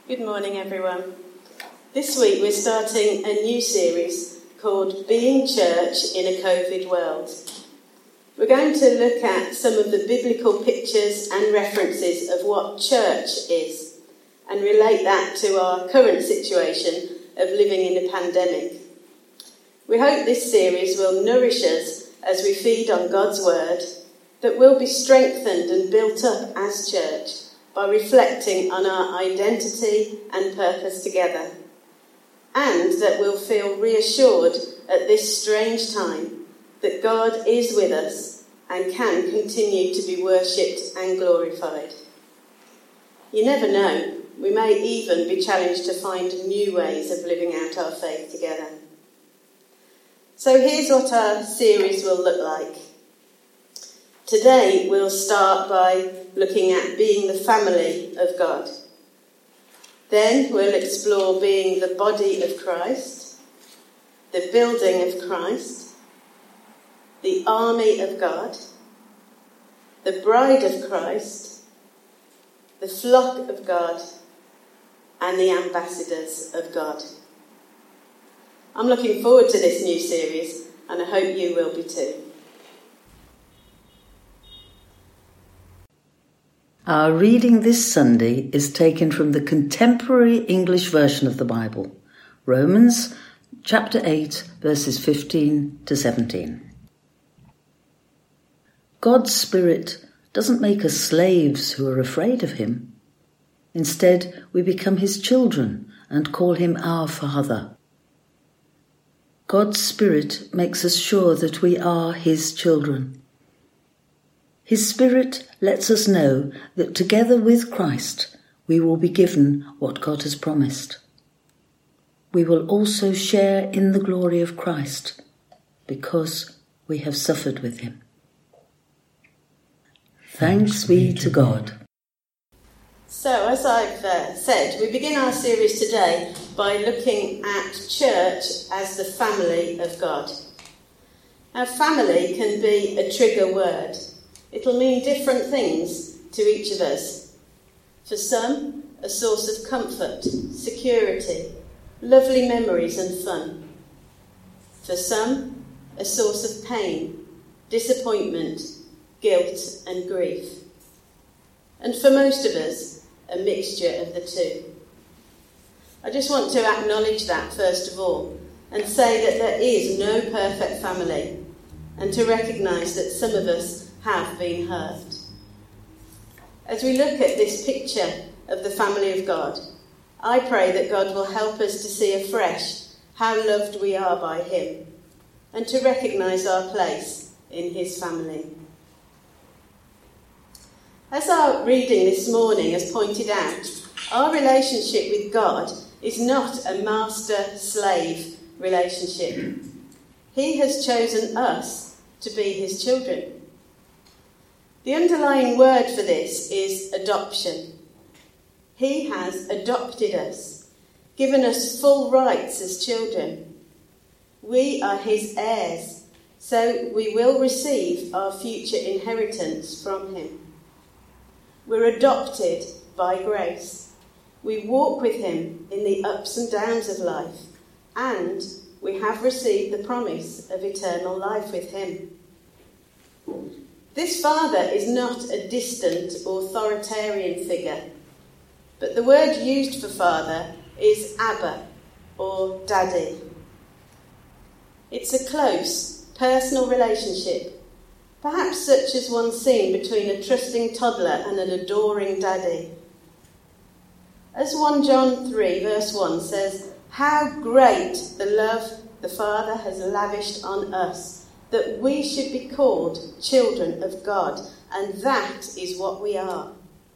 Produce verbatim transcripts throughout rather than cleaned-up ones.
Good morning, everyone. This week we're starting a new series called Being Church in a COVID World. We're going to look at some of the biblical pictures and references of what church is and relate that to our current situation of living in a pandemic. We hope this series will nourish us as we feed on God's word, that we'll be strengthened and built up as church by reflecting on our identity and purpose together, and that we'll feel reassured at this strange time that God is with us and can continue to be worshipped and glorified. You never know, we may even be challenged to find new ways of living out our faith together. So here's what our series will look like. Today we'll start by looking at being the family of God. Then we'll explore being the body of Christ, the building of Christ, the army of God, the bride of Christ, the flock of God, and the ambassadors of God. I'm looking forward to this new series, and I hope you will be too. Our reading this Sunday is taken from the contemporary English version of the Bible, Romans chapter eight, verses fifteen to seventeen. God's Spirit doesn't make us slaves who are afraid of him. Instead, we become his children and call him our Father. God's Spirit makes us sure that we are his children. His Spirit lets us know that together with Christ we will be given what God has promised. We will also share in the glory of Christ because we have suffered with him. Thanks be to God. So, as I've uh, said, we begin our series today by looking at church as the family of God. Now, family can be a trigger word. It'll mean different things to each of us. For some, a source of comfort, security, lovely memories and fun. For some, a source of pain, disappointment, guilt and grief. And for most of us, a mixture of the two. I just want to acknowledge that first of all and say that there is no perfect family, and to recognise that some of us have been hurt. As we look at this picture of the family of God, I pray that God will help us to see afresh how loved we are by him and to recognise our place in his family. As our reading this morning has pointed out, our relationship with God is not a master-slave relationship. He has chosen us to be his children. The underlying word for this is adoption. He has adopted us, given us full rights as children. We are his heirs, so we will receive our future inheritance from him. We're adopted by grace. We walk with him in the ups and downs of life, and we have received the promise of eternal life with him. This father is not a distant authoritarian figure, but the word used for father is Abba or daddy. It's a close, personal relationship, perhaps such as one seen between a trusting toddler and an adoring daddy. As First John three verse one says, "How great the love the Father has lavished on us, that we should be called children of God, and that is what we are."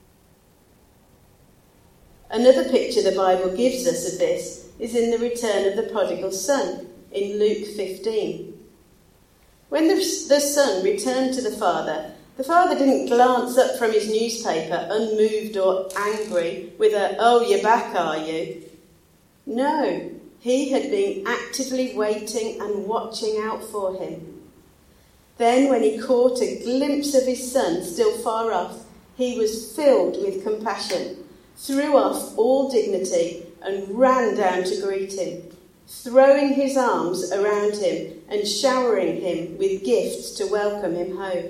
Another picture the Bible gives us of this is in the return of the prodigal son in Luke fifteen. When the, the son returned to the father, the father didn't glance up from his newspaper unmoved or angry with a, "Oh, you're back, are you?" No, he had been actively waiting and watching out for him. Then, when he caught a glimpse of his son still far off, he was filled with compassion threw off all dignity and ran down to greet him, throwing his arms around him and showering him with gifts to welcome him home.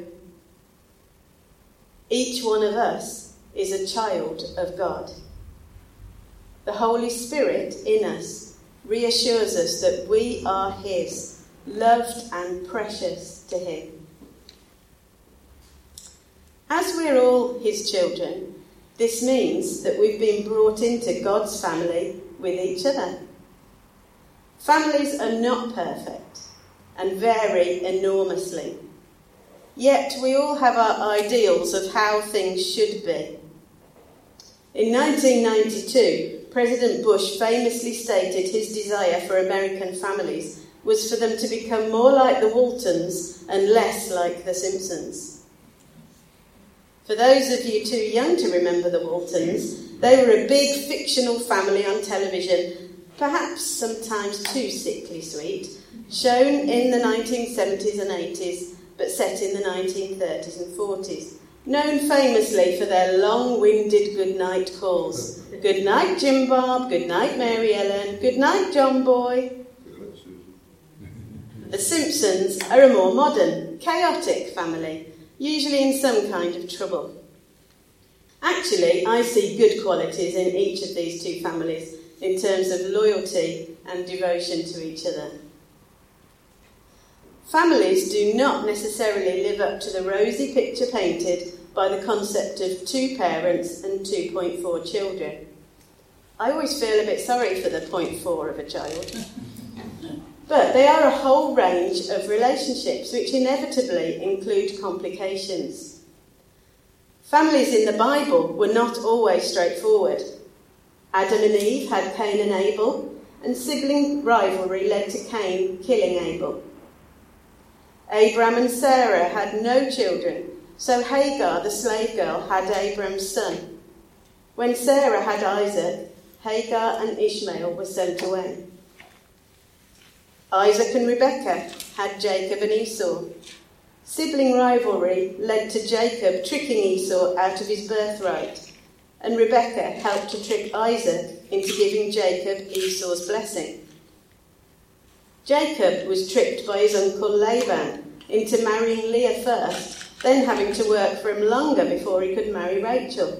Each one of us is a child of God. The Holy Spirit in us reassures us that we are his, loved and precious to him. As we're all his children, this means that we've been brought into God's family with each other. Families are not perfect and vary enormously. Yet we all have our ideals of how things should be. In nineteen ninety-two, President Bush famously stated his desire for American families was for them to become more like the Waltons and less like the Simpsons. For those of you too young to remember the Waltons, they were a big fictional family on television, perhaps sometimes too sickly sweet, shown in the nineteen seventies and eighties, but set in the nineteen thirties and forties, known famously for their long-winded good-night calls. Good night, Jim Bob. Good night, Mary Ellen. Good night, John Boy. The Simpsons are a more modern, chaotic family, usually in some kind of trouble. Actually, I see good qualities in each of these two families in terms of loyalty and devotion to each other. Families do not necessarily live up to the rosy picture painted by the concept of two parents and two point four children. I always feel a bit sorry for the point four of a child. But they are a whole range of relationships which inevitably include complications. Families in the Bible were not always straightforward. Adam and Eve had Cain and Abel, and sibling rivalry led to Cain killing Abel. Abraham and Sarah had no children, so Hagar, the slave girl, had Abraham's son. When Sarah had Isaac, Hagar and Ishmael were sent away. Isaac and Rebekah had Jacob and Esau. Sibling rivalry led to Jacob tricking Esau out of his birthright, and Rebekah helped to trick Isaac into giving Jacob Esau's blessing. Jacob was tricked by his uncle Laban into marrying Leah first, then having to work for him longer before he could marry Rachel.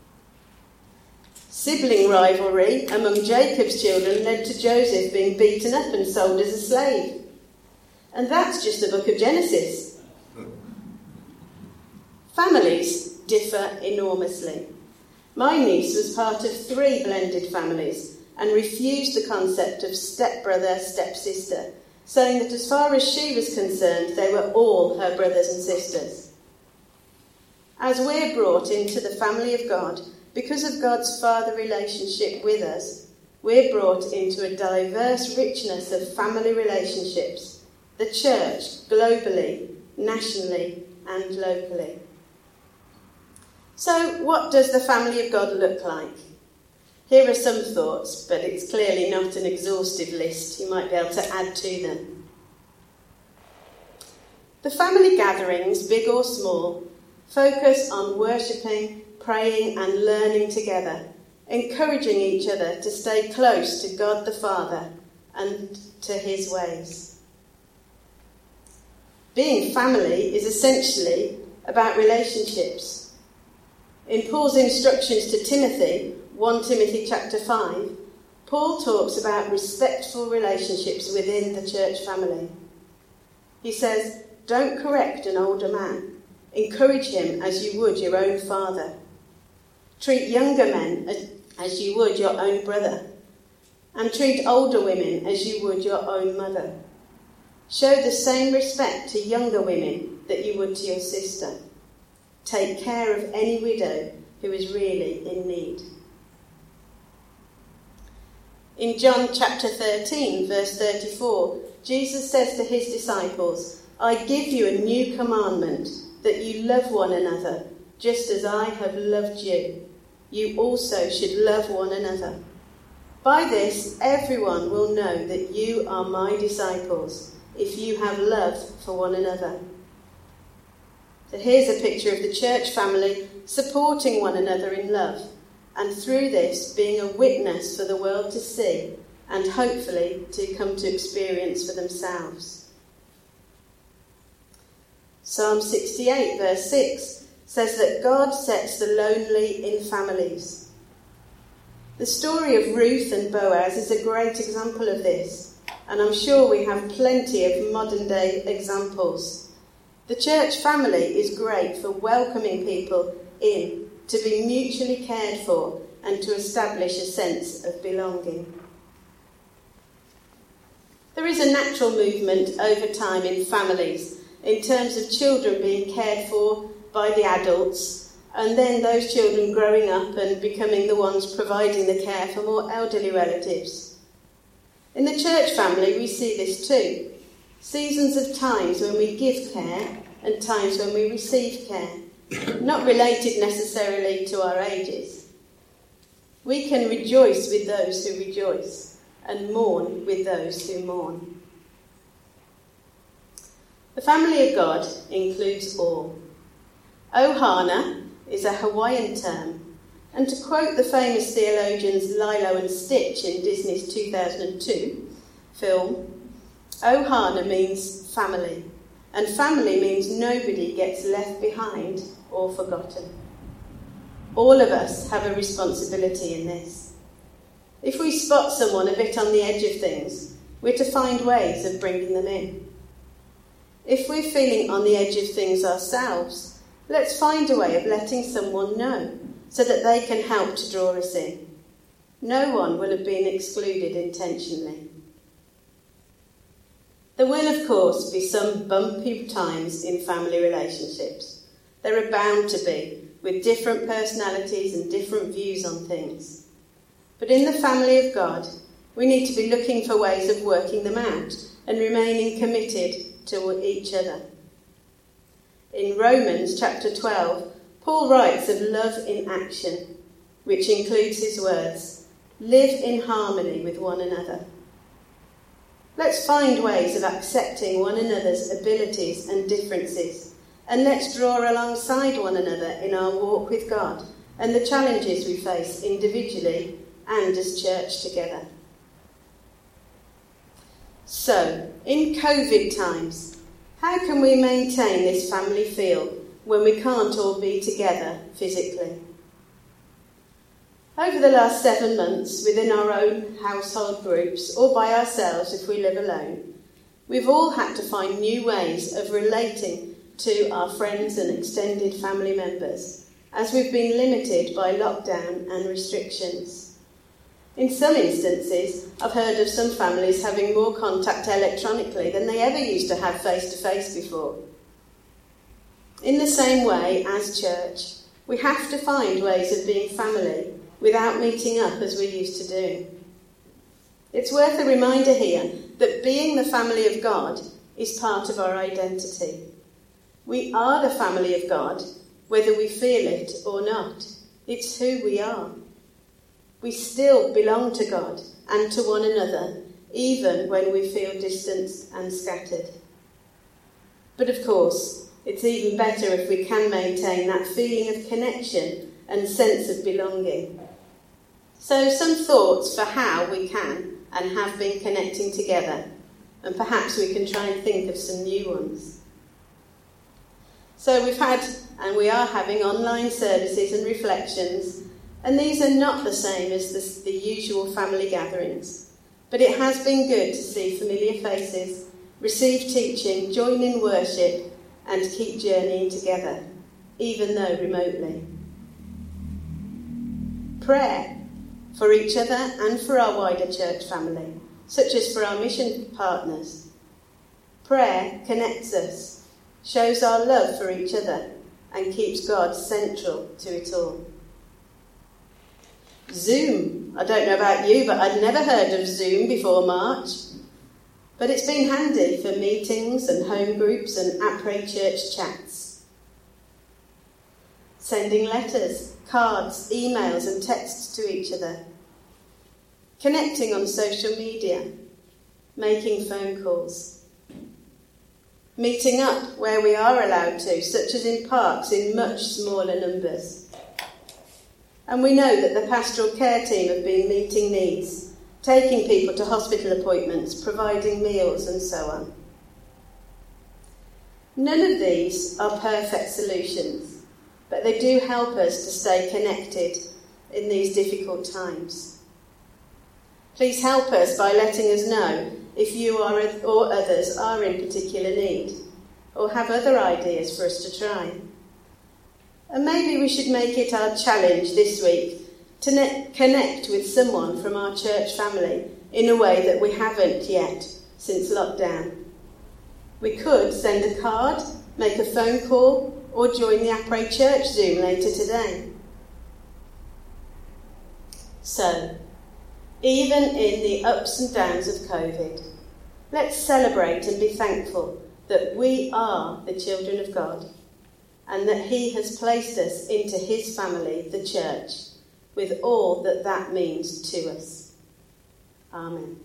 Sibling rivalry among Jacob's children led to Joseph being beaten up and sold as a slave. And that's just the book of Genesis. Families differ enormously. My niece was part of three blended families and refused the concept of stepbrother, stepsister, saying that as far as she was concerned, they were all her brothers and sisters. As we're brought into the family of God, because of God's father relationship with us, we're brought into a diverse richness of family relationships, the church, globally, nationally, and locally. So, what does the family of God look like? Here are some thoughts, but it's clearly not an exhaustive list. You might be able to add to them. The family gatherings, big or small, focus on worshipping, praying and learning together, encouraging each other to stay close to God the Father and to his ways. Being family is essentially about relationships. In Paul's instructions to Timothy, First Timothy chapter five, Paul talks about respectful relationships within the church family. He says, don't correct an older man. Encourage him as you would your own father. Treat younger men as, as you would your own brother. And treat older women as you would your own mother. Show the same respect to younger women that you would to your sister. Take care of any widow who is really in need. In John chapter thirteen, verse thirty-four, Jesus says to his disciples, I give you a new commandment, that you love one another, just as I have loved you. You also should love one another. By this, everyone will know that you are my disciples, if you have love for one another. So here's a picture of the church family supporting one another in love, and through this being a witness for the world to see and hopefully to come to experience for themselves. Psalm sixty-eight verse six says that God sets the lonely in families. The story of Ruth and Boaz is a great example of this, and I'm sure we have plenty of modern day examples. The church family is great for welcoming people in to be mutually cared for and to establish a sense of belonging. There is a natural movement over time in families in terms of children being cared for by the adults and then those children growing up and becoming the ones providing the care for more elderly relatives. In the church family we see this too. Seasons of times when we give care and times when we receive care. Not related necessarily to our ages. We can rejoice with those who rejoice and mourn with those who mourn. The family of God includes all. Ohana is a Hawaiian term, and to quote the famous theologians Lilo and Stitch in Disney's two thousand two film, Ohana means family, and family means nobody gets left behind or forgotten. All of us have a responsibility in this. If we spot someone a bit on the edge of things, we're to find ways of bringing them in. If we're feeling on the edge of things ourselves, let's find a way of letting someone know so that they can help to draw us in. No one will have been excluded intentionally. There will, of course, be some bumpy times in family relationships. There are bound to be, with different personalities and different views on things. But in the family of God, we need to be looking for ways of working them out and remaining committed to each other. In Romans chapter twelve, Paul writes of love in action, which includes his words, "Live in harmony with one another." Let's find ways of accepting one another's abilities and differences, and let's draw alongside one another in our walk with God and the challenges we face individually and as church together. So, in COVID times, how can we maintain this family feel when we can't all be together physically? Over the last seven months, within our own household groups or by ourselves if we live alone, we've all had to find new ways of relating to our friends and extended family members, as we've been limited by lockdown and restrictions. In some instances, I've heard of some families having more contact electronically than they ever used to have face-to-face before. In the same way, as church, we have to find ways of being family without meeting up as we used to do. It's worth a reminder here that being the family of God is part of our identity. We are the family of God, whether we feel it or not. It's who we are. We still belong to God and to one another, even when we feel distanced and scattered. But of course, it's even better if we can maintain that feeling of connection and sense of belonging. So some thoughts for how we can and have been connecting together, and perhaps we can try and think of some new ones. So we've had, and we are having, online services and reflections, and these are not the same as the, the usual family gatherings. But it has been good to see familiar faces, receive teaching, join in worship, and keep journeying together, even though remotely. Prayer for each other and for our wider church family, such as for our mission partners. Prayer connects us, shows our love for each other, and keeps God central to it all. Zoom. I don't know about you, but I'd never heard of Zoom before March. But it's been handy for meetings and home groups and après church chats. Sending letters, cards, emails and texts to each other. Connecting on social media. Making phone calls. Meeting up where we are allowed to, such as in parks in much smaller numbers. And we know that the pastoral care team have been meeting needs, taking people to hospital appointments, providing meals and so on. None of these are perfect solutions, but they do help us to stay connected in these difficult times. Please help us by letting us know if you are or others are in particular need, or have other ideas for us to try. And maybe we should make it our challenge this week to ne- connect with someone from our church family in a way that we haven't yet since lockdown. We could send a card, make a phone call, or join the Apres Church Zoom later today. So, even in the ups and downs of COVID, let's celebrate and be thankful that we are the children of God and that he has placed us into his family, the church, with all that that means to us. Amen.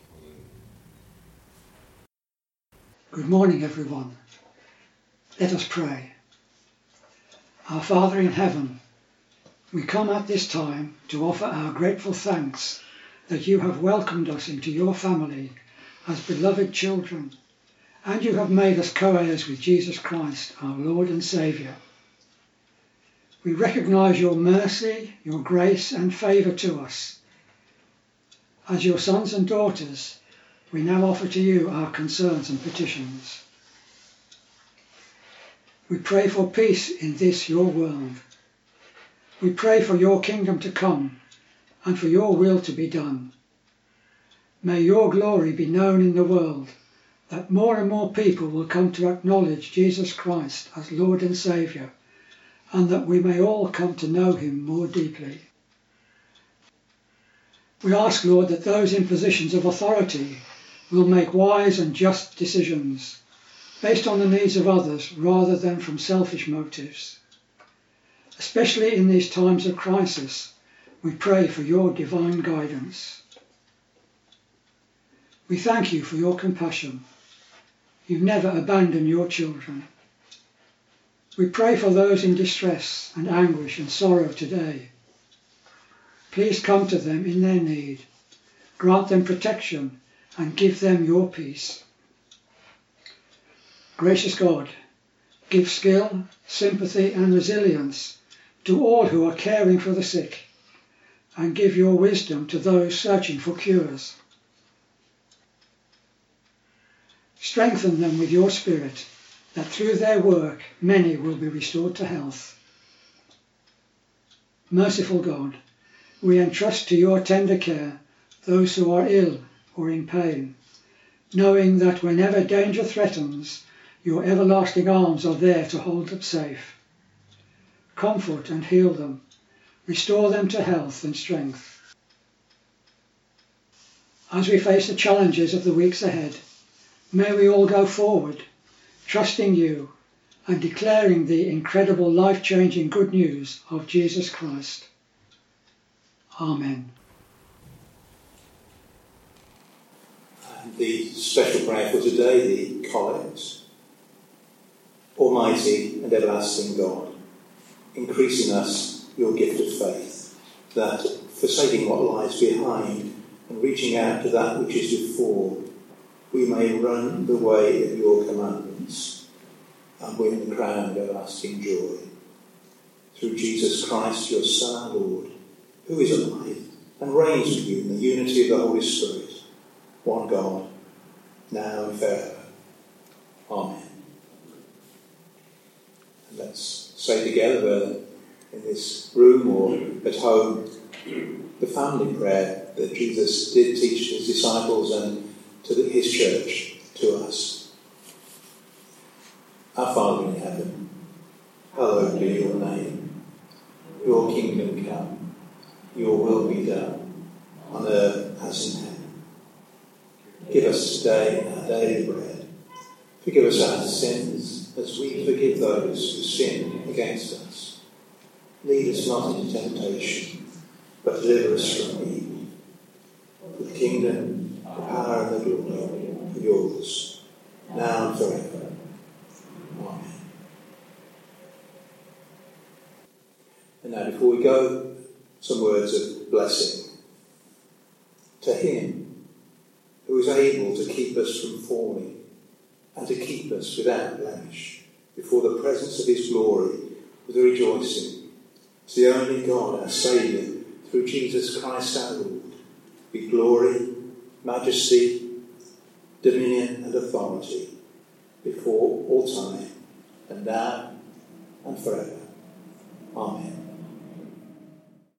Good morning, everyone. Let us pray. Our Father in heaven, we come at this time to offer our grateful thanks that you have welcomed us into your family as beloved children, and you have made us co-heirs with Jesus Christ, our Lord and Saviour. We recognise your mercy, your grace and favour to us. As your sons and daughters, we now offer to you our concerns and petitions. We pray for peace in this your world. We pray for your kingdom to come and for your will to be done. May your glory be known in the world, that more and more people will come to acknowledge Jesus Christ as Lord and Saviour, and that we may all come to know him more deeply. We ask, Lord, that those in positions of authority will make wise and just decisions, based on the needs of others rather than from selfish motives. Especially in these times of crisis, we pray for your divine guidance. We thank you for your compassion. You never abandon your children. We pray for those in distress and anguish and sorrow today. Please come to them in their need, grant them protection and give them your peace. Gracious God, give skill, sympathy and resilience to all who are caring for the sick, and give your wisdom to those searching for cures. Strengthen them with your Spirit, that through their work many will be restored to health. Merciful God, we entrust to your tender care those who are ill or in pain, knowing that whenever danger threatens, your everlasting arms are there to hold them safe. Comfort and heal them, restore them to health and strength. As we face the challenges of the weeks ahead, may we all go forward, trusting you and declaring the incredible life-changing good news of Jesus Christ. Amen. And the special prayer for today, the Collect. Almighty and everlasting God, increase in us your gift of faith, that, forsaking what lies behind and reaching out to that which is before, we may run the way of your commandments and win the crown of everlasting joy. Through Jesus Christ, your Son and Lord, who is alive and reigns with you in the unity of the Holy Spirit, one God, now and forever. Amen. And let's say together, whether in this room or at home, the family prayer that Jesus did teach his disciples and to the, his church, to us. Our Father in heaven, hallowed be your name. Your kingdom come, your will be done, on earth as in heaven. Give us today our daily bread. Forgive us our sins, as we forgive those who sin against us. Lead us not into temptation, but deliver us from evil. For the kingdom, the power and the glory are yours, now and forever. Amen. And now before we go some words of blessing. To him who is able to keep us from falling and to keep us without blemish before the presence of his glory with rejoicing, to the only God, our Saviour, through Jesus Christ our Lord, be glory, majesty, dominion and authority before all time, and now and forever. Amen.